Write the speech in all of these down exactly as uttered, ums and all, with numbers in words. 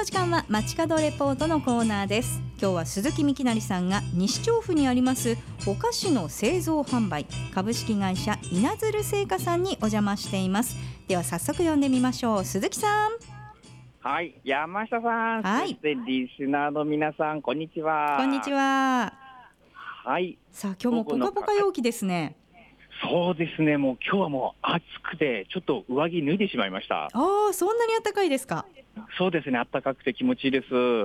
の時間は街角レポートのコーナーです。今日は鈴木みきなりさんが西調布にありますお菓子の製造販売株式会社稲鶴製菓さんにお邪魔しています。では早速呼んでみましょう。鈴木さん。 はい、山下さん、 はい、 そしてリスナーの皆さん、こんにちは。 こんにちは。 はい。 さあ、今日もポカポカ陽気ですね。 そうですね、もう今日はもう暑くてちょっと上着脱いでしまいました。 ああ、そんなに暖かいですか。 そうですね、暖かくて気持ちいいです。 うん。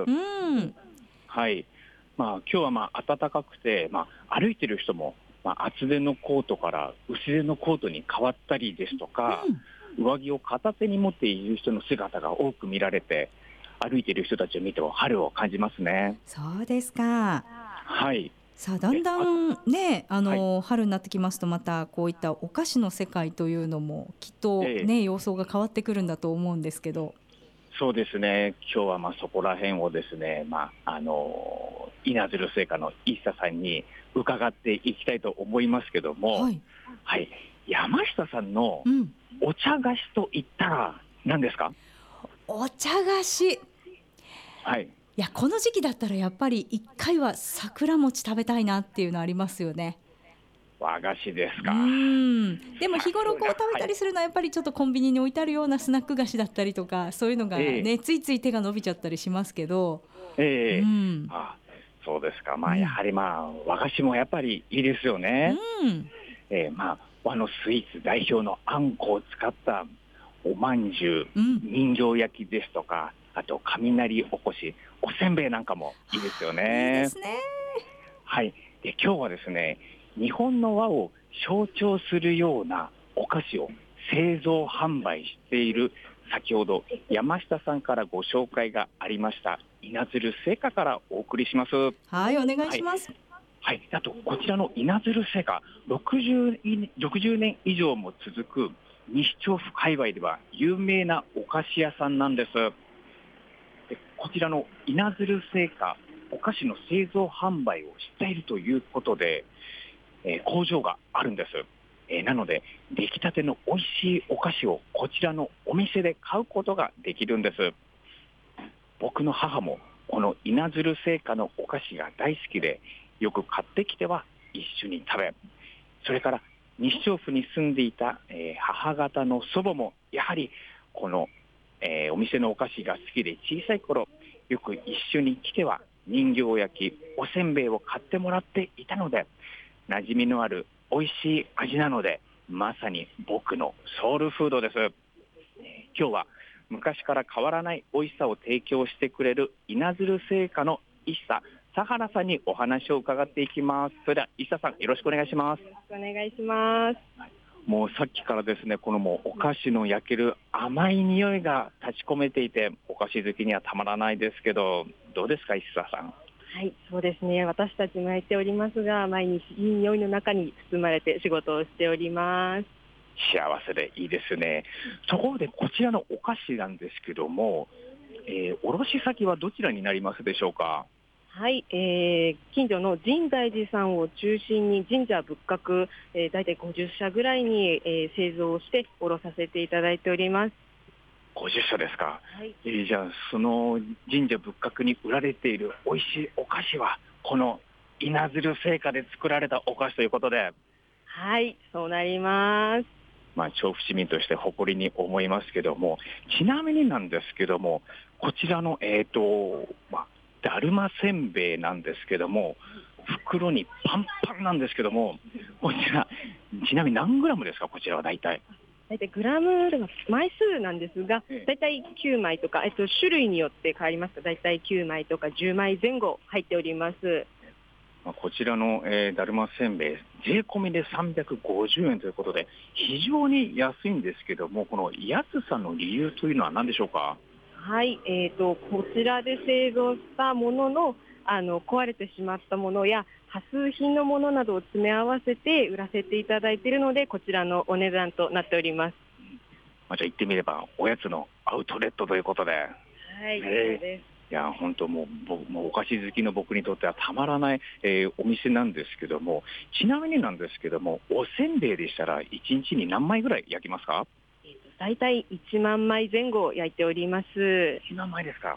はい。まあ今日はまあ暖かくて、まあ歩いてる人もまあ厚手のコートから薄手のコートに変わったりですとか、うん、上着を片手に持っている人の姿が多く見られて、歩いている人たちを見ても春を感じますね。 そうですか。 はい。 さあだんだんね、あの、はい、春になってきますとまたこういったお菓子の世界というのもきっとね、ええ、様相が変わってくるんだと思うんですけど。 そうですね、今日はまあそこら辺をですね、まあ、あの稲鶴製菓の一茶さんに伺っていきたいと思いますけども、はいはい、山下さんのお茶菓子といったら何ですか？ うん、お茶菓子、 はい、 いやこの時期だったらやっぱりいっかいは桜餅食べたいなっていうのありますよね。 和菓子ですか。 うん、でも日頃こう食べたりするのはやっぱりちょっとコンビニに置いてあるようなスナック菓子だったりとかそういうのがね、えー、ついつい手が伸びちゃったりしますけど、 えーうん、あそうですか、まあ、やはり、まあ、和菓子もやっぱりいいですよね。うんえーまあ、和のスイーツ代表のあんこを使ったおまんじゅう、うん、人形焼きですとか、あと雷おこし、おせんべいなんかもいいですよね。 いいですね。 はい、で今日はですね、日本の和を象徴するようなお菓子を製造販売している、先ほど山下さんからご紹介がありました稲鶴製菓からお送りします。 はい、お願いします。 はい、はい、あとこちらの稲鶴製菓ろくじゅうねん以上も続く西調布界隈では有名なお菓子屋さんなんです。でこちらの稲鶴製菓、お菓子の製造販売をしているということで、えー、工場があるんです。えー、なので出来たての美味しいお菓子をこちらのお店で買うことができるんです。僕の母もこの稲鶴製菓のお菓子が大好きで、よく買ってきては一緒に食べ、それから西調布に住んでいた、えー、母方の祖母もやはりこの、えー、お店のお菓子が好きで、小さい頃よく一緒に来ては人形焼き、おせんべいを買ってもらっていたので、馴染みのある美味しい味なので、まさに僕のソウルフードです。今日は昔から変わらない美味しさを提供してくれる稲鶴製菓の一茶佐原さんにお話を伺っていきます。それでは一茶さん、よろしくお願いします。 よろしくお願いします。 もうさっきからですね、このもうお菓子の焼ける甘い匂いが立ち込めていて、お菓子好きにはたまらないですけど、どうですか一茶さん。 はい、そうですね、私たちもやっておりますが、毎日いい匂いの中に包まれて仕事をしております。 幸せでいいですね。ところでこちらのお菓子なんですけども、えー、卸先はどちらになりますでしょうか？ はい、えー、近所の深大寺さんを中心に神社仏閣、えー、大体ごじゅっしゃぐらいに、えー、製造して卸させていただいております。 ごじゅっしゃですか。 はい、 えー、じゃあその神社仏閣に売られている美味しいお菓子はこの稲鶴製菓で作られたお菓子ということで。 はい、そうなります。 まあ、調布市民として誇りに思いますけども、ちなみになんですけども、こちらの、えーとまあ、だるませんべいなんですけども、袋にパンパンなんですけども、こちらちなみに何グラムですか？こちらは大体大体グラムの枚数なんですが、大体きゅうまいとか、えっと、種類によって変わりますが、大体きゅうまいとかじゅうまいぜん後入っております。 こちらの、えー、だるませんべい、税込みでさんびゃくごじゅうえんということで、非常に安いんですけども、この安さの理由というのは何でしょうか？ はい、えーと、こちらで製造したものの、あの壊れてしまったものや破数品のものなどを詰め合わせて売らせていただいているので、こちらのお値段となっております。 まあ、じゃあ言ってみればおやつのアウトレットということで。はい、 えー、そうです。 いや本当もう、もうお菓子好きの僕にとってはたまらない、えー、お店なんですけども、ちなみになんですけども、おせんべいでしたらいちにちに何枚ぐらい焼きますか？ だいたいいちまんまいぜん後焼いております。 いちまんまいですか？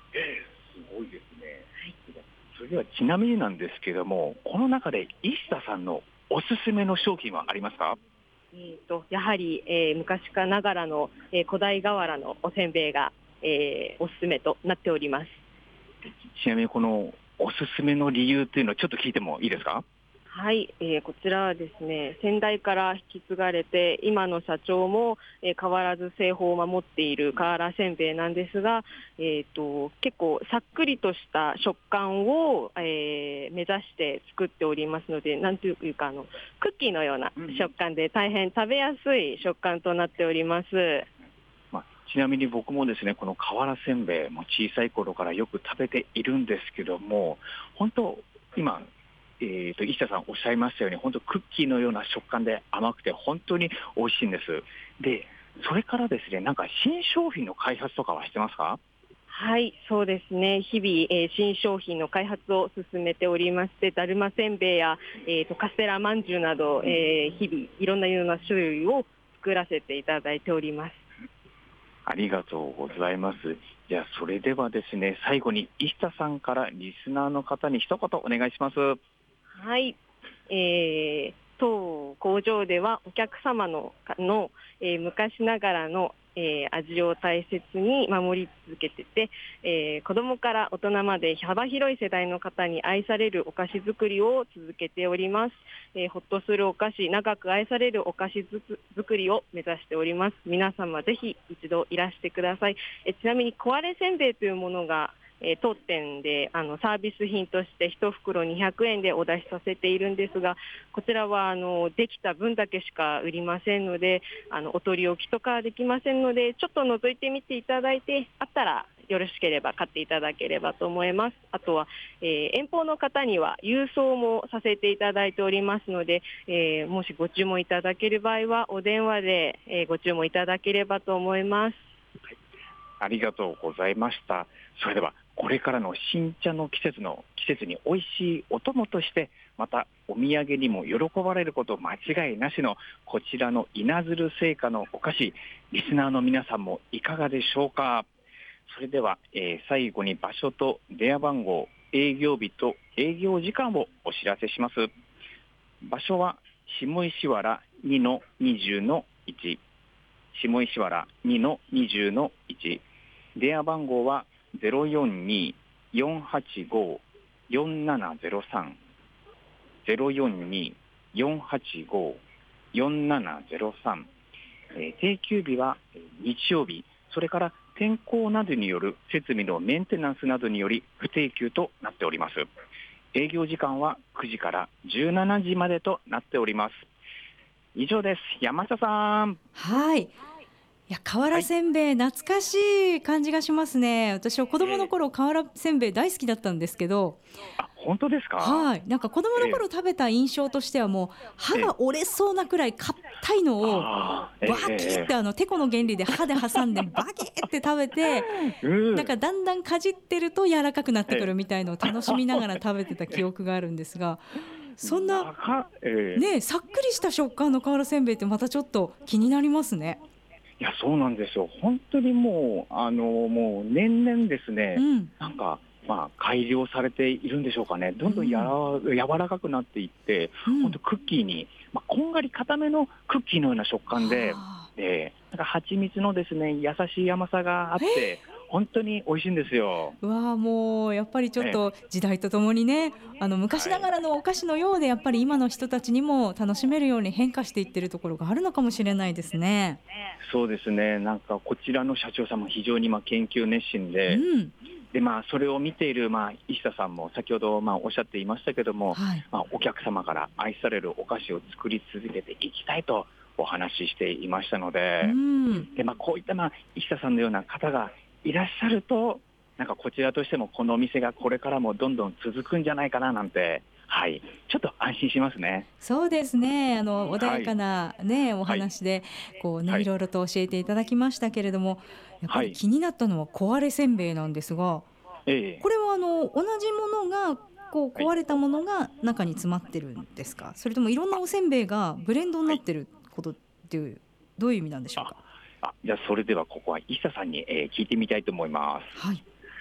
えー、すごいですね。それではちなみになんですけども、この中で石田さんのおすすめの商品はありますか？ えーとやはり、えー昔からながらの、えー古代瓦のおせんべいが、えーおすすめとなっております。 ちなみにこのおすすめの理由っていうのをちょっと聞いてもいいですか？ はい、えーこちらはですね、先代から引き継がれて、今の社長も、えー変わらず製法を守っている瓦せんべいなんですが、えーと結構さっくりとした食感を、えー目指して作っておりますので、なんというかあのクッキーのような食感で大変食べやすい食感となっております。 まあ、ちなみに僕もですね、この瓦せんべいも小さい頃からよく食べているんですけども、本当今、えー、と石田さんおっしゃいましたように、本当クッキーのような食感で甘くて本当に美味しいんです。で、それからですね、なんか新商品の開発とかはしてますか？ はい、そうですね。日々、えー新商品の開発を進めておりまして、だるませんべいや、えーとカステラまんじゅうなど、えー日々いろんなような種類を作らせていただいております。 ありがとうございます。じゃあそれではですね、最後に石田さんからリスナーの方に一言お願いします。 はい、えー当工場ではお客様のの、えー昔ながらの、えー味を大切に守り続けてて、えー子どもから大人まで幅広い世代の方に愛されるお菓子作りを続けております。えーほっとするお菓子、長く愛されるお菓子づく作りを目指しております。皆様ぜひ一度いらしてください。えーちなみに壊れせんべいというものがえー当店であのサービス品としていち袋にひゃくえんでお出しさせているんですが、こちらはあのできた分だけしか売りませんので、あのお取り置きとかはできませんので、ちょっと覗いてみていただいて、あったらよろしければ買っていただければと思います。あとは、えー遠方の方には郵送もさせていただいておりますので、えーもしご注文いただける場合はお電話で、えーご注文いただければと思います。 ありがとうございました。それではこれからの新茶の季節の季節に美味しいお供として、またお土産にも喜ばれること間違いなしのこちらの稲鶴製菓のお菓子、リスナーの皆さんもいかがでしょうか？それでは、えー最後に場所と電話番号、営業日と営業時間をお知らせします。場所は下石原 にのにじゅうのいち、下石原 にのにじゅうのいち、電話番号は ゼロよんに よんはちご よんななゼロさん ゼロよんに よんはちご よんななゼロさん、えー定休日はえー日曜日、それから天候などによる設備のメンテナンスなどにより不定休となっております。営業時間はくじからじゅうしちじまでとなっております。以上です。山下さん。 はい。いや、瓦せんべい、懐かしい感じがしますね。私は子供の頃、瓦せんべい大好きだったんですけど、 あ、本当ですか？ はい、なんか子供の頃食べた印象としてはもう歯が折れそうなくらい硬いのをあーバキってあのテコの原理で歯で挟んでバキって食べて、 うんなんかだんだんかじってると柔らかくなってくるみたいのを楽しみながら食べてた記憶があるんですが、そんな長えーねさっくりした食感の瓦せんべいってまたちょっと気になりますね。 いや、そうなんですよ。本当にもう、あの、もう年々ですね、 うんなんか、まあ、改良されているんでしょうかね。どんどんやら、柔らかくなっていって、 うん本当クッキーに、まあ、こんがり固めのクッキーのような食感で、 はで、なんか蜂蜜のですね、優しい甘さがあって、本当に美味しいんですよ。 うわあ、もうやっぱりちょっと時代とともにね、あの昔ながらのお菓子のようでやっぱり今の人たちにも楽しめるように変化していってるところがあるのかもしれないですね。 そうですね。なんかこちらの社長さんも非常にまあ研究熱心うで、 ん、 でまあそれを見ているまあ石田さんも先ほどまあおっしゃっていましたけども、 はい、 まあ、お客様から愛されるお菓子を作り続けていきたいとお話ししていましたので、 うんでまあ、こういったまあ石田さんのような方がいらっしゃると、なんかこちらとしてもこのお店がこれからもどんどん続くんじゃないかななんて、はい、ちょっと安心しますね。 そうですね、あの穏やかな、ねお話でこう、ねはいいろいろと教えていただきましたけれども、やっぱり気になったのは壊れせんべいなんですが、 ええこれはあの同じものがこう壊れたものが中に詰まってるんですか、それともいろんなおせんべいがブレンドになってることっていう、どういう意味なんでしょうか。 あじゃあそれではここは石田さんに、えー聞いてみたいと思います。 はい、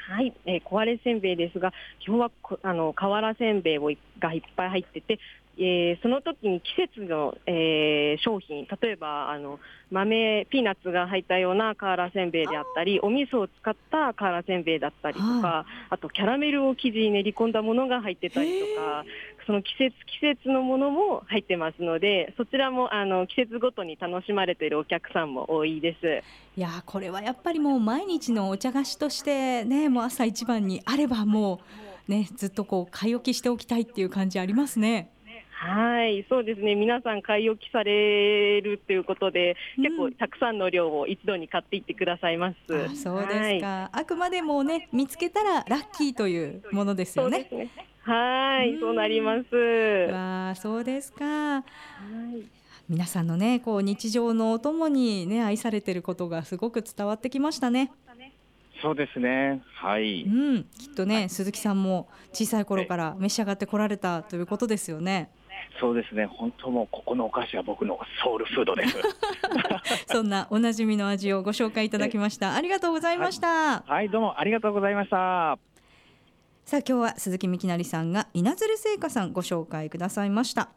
はい、えー、壊れせんべいですが、基本はこあの瓦せんべいをいがいっぱい入ってて、えーその時に季節の、えー商品、例えばあの豆ピーナッツが入ったような瓦せんべいであったり、お味噌を使った瓦せんべいだったりとか、 はあとキャラメルを生地に練り込んだものが入ってたりとか、その季節季節のものも入ってますので、そちらもあの季節ごとに楽しまれているお客さんも多いです。 いやー、これはやっぱりもう毎日のお茶菓子としてね、もう朝一番にあればもうね、ずっとこう買い置きしておきたいっていう感じありますね。 はい、そうですね。皆さん買い置きされるということで、 うん結構たくさんの量を一度に買っていってくださいます。 あ、そうではい、 すか。あくまでもね、見つけたらラッキーというものですよね。 そうですね。はい、 うんそうなります。はわあ、そうですか。 い、 皆さんのね、こう日常のお供にね、愛されてることがすごく伝わってきましたね。 そうですね。はうい。 ん、きっとね、鈴木さんも小さい頃から召し上がってこられたということですよね。 そうですね。本当もうここのお菓子は僕のソウルフードです。 そんなおなじみの味をご紹介いただきました。ありがとうございました。 はい、どうもありがとうございました。 さあ、今日は鈴木みきなりさんが稲鶴製菓さんご紹介くださいました。